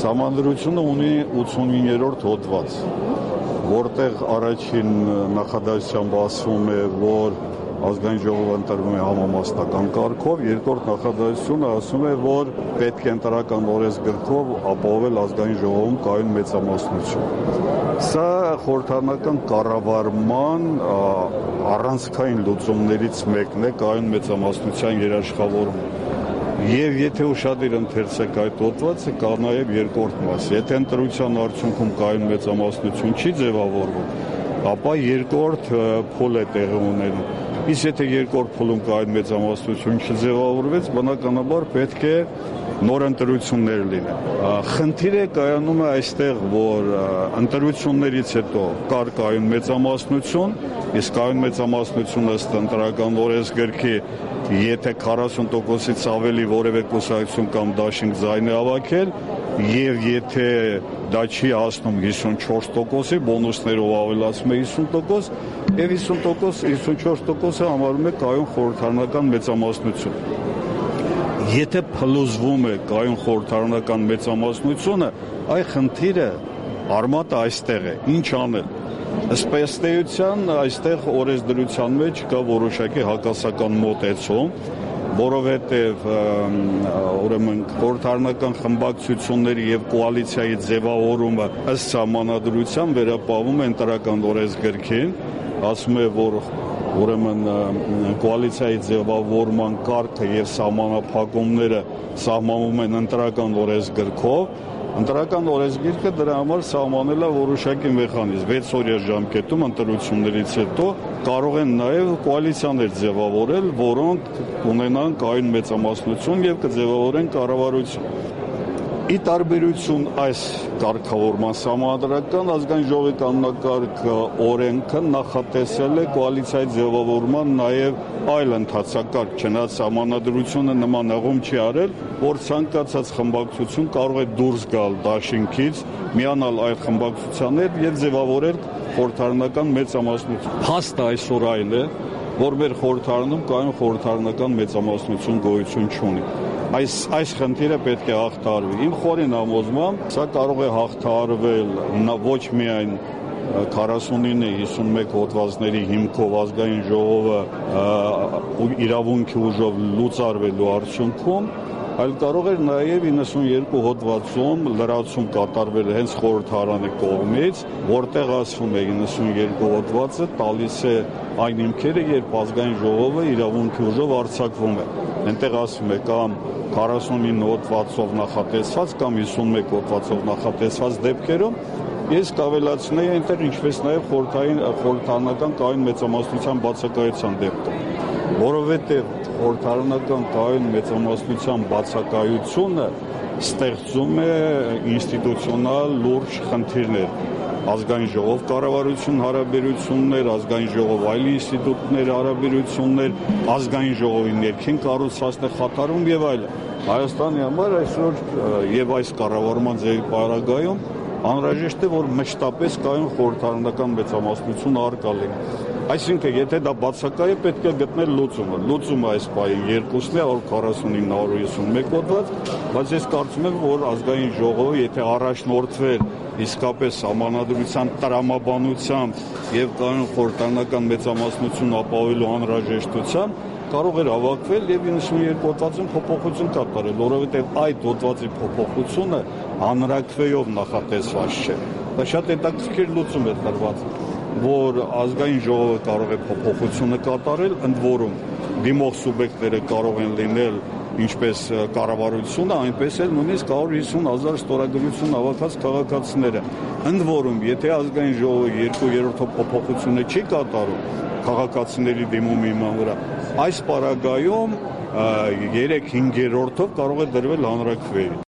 Սահմանադրությունը ունի 89-րդ հոդված, որտեղ առաջին նախադասությամբ ասվում է, որ ազգային ժողովը ընտրվում է համամասնական կարգով, երկրորդ նախադասությունը ասում է, որ պետք է ընտրական օրենսգրքով ապահովել ազգային ժողովում կայուն մեծամասնություն։ Սա խորհրդարանական կառավարման առանցքային լուծումներից մեկն է կայուն մեծամասնության երաշխավորումը։ Եվ եթե ուշադիր ընթերցեք այդ հոդվածը, կա նաև երկրորդ մաս։ Եթե ընտրության արդյունքում կայուն մեծամասնություն չի ձևավորվում, ապա երկրորդ փուլ է տեղի ունենում։ Իսկ եթե երկրորդ փուլում կայուն մեծամասնություն չձևավորվեց, բնականաբար պետք է նոր ընտրություններ լինեն։ Խնդիրը կայանում է այստեղ, որ ընտրություններից հետո կար կայուն մեծամասնություն, իսկ կայուն մեծամասնությունը ըստ ընտրական օրենսգրքի, եթե 40%-ից ավելի որևէ կուսակցություն կամ դաշինք ձայն է հավաքել, եւ եթե դա չի հասնում 54%-ի, բոնուսներով ավելացում է 50%, եւ 54%-ը համարվում է կայուն խորհրդարանական մեծամասնություն։ Եթե փլուզվում է կայուն խորհրդարանական մեծամասնությունը, այ խնդիրը արմատը այստեղ է։ Ինչ անել։ Ըստ էության այստեղ օրենսդրության մեջ կա որոշակի հակասական մոտեցում, որովհետև ուրեմն խորհրդարանական խմբակցությունների եւ կոալիցիայի ձևավորումը ըստ սահմանադրության վերապահվում է ընտրական օրենսգրքին, ասում է, որ ուրեմն կոալիցիայի ձևավորման կարգը եւ սահմանափակումները սահմանվում են ընտրական օրենսգրքով։ Ընտրական օրենսգիրքը դրա համար սահմանել է որոշակի մեխանիզմ 6 օրյա ժամկետում ընտրություններից հետո կարող են նաև կոալիցիաներ ձևավորել, որոնք ունենան կայուն մեծամասնություն եւ կձևավորեն կառավարություն։ Ի տարբերություն այս կարգավորման սահմանադրական ազգային ժողովի կանոնակարգ օրենքը նախատեսել է կոալիցիայի ձևավորման նաև այլ ընթացակարգ, չնայած սահմանադրությունը նման հղում չի արել, որ ցանկացած խմբակցություն կարող է դուրս գալ դաշինքից, միանալ այլ խմբակցությաններ եւ ձևավորել խորհրդարանական մեծամասնություն։ Փաստը այսօր այլ է, որ մեր խորհրդարանում կայուն խորհրդարանական մեծամասնություն գոյություն չունի։ Այս խնդիրը պետք է հաղթահարվի։ Իմ խորին համոզմամբ սա կարող է հաղթահարվել ոչ միայն 49-51 հոդվածների հիմքով ազգային ժողովը իրավունքի ուժով լուծարվելու արդյունքում, այլ կարող էր նաև 92 հոդվածում լրացում կատարվել հենց խորհրդարանի կողմից, որտեղ ասվում է 92 հոդվածը տալիս է այն հիմքերը, երբ ազգային ժողովը իրավունքի ուժով արձակվում է։ Այնտեղ ասվում է կամ 49 հոդվածով նախատեսված կամ 51 հոդվածով նախատեսված դեպքերում ես կավելացնեի այնտեղ ինչպես նաև խորհրդարանական կայուն մեծամասնության բացակայության դեպքում, որովհետև խորհրդարանական կայուն մեծամասնության բացակայությունը ստեղծում է ինստիտուցիոնալ լուրջ խնդիրներ, ազգային ժողով կառավարություն հարաբերություններ, ազգային ժողով այլ ինստիտուտներ հարաբերություններ, ազգային ժողովի ներքին կառուցվածքներ խաթարում եւ այլն։ Հայաստանի համար այսօր եւ այս կառավարման ձևի պարագայում անհրաժեշտ է, որ մշտապես կայուն խորհրդարանական մեծամասնություն առկա լինի։ Այսինքն, եթե դա բացակայ է, պետք է գտնել լուծումը։ Լուծումը այս պահին երկուսն է, 149-151 հոդված, բայց ես կարծում եմ, որ ազգային ժողովը, եթե առաջնորդվեր իսկապես սահմանադրության տրամաբանությամբ եւ կայուն խորհրդարանական մեծամասնություն ապահովելու անհրաժեշտությամբ, կարող էր հավաքվել եւ 92 հոդվածում փոփոխություն կատարել, որովհետեւ այդ հոդվածի փոփոխությունը հանրակրվեով նախատեսված չէ։ Դա շատ հետաքրքիր լուծում է տրված, որ ազգային ժողովը կարող է փոփոխությունը կատարել, ընդ որում դիմող սուբյեկտները կարող են լինել ինչպես կառավարությունը, այնպես էլ նույնիսկ 150,000 ստորագրություն հավաքած քաղաքացիները։ Ընդ որում, եթե ազգային ժողովը 2/3 փոփոխությունը չի կատարում քաղաքացիների դիմումի վրա, այս պարագայում 3/5 կարող է դրվել հանրակրվեի։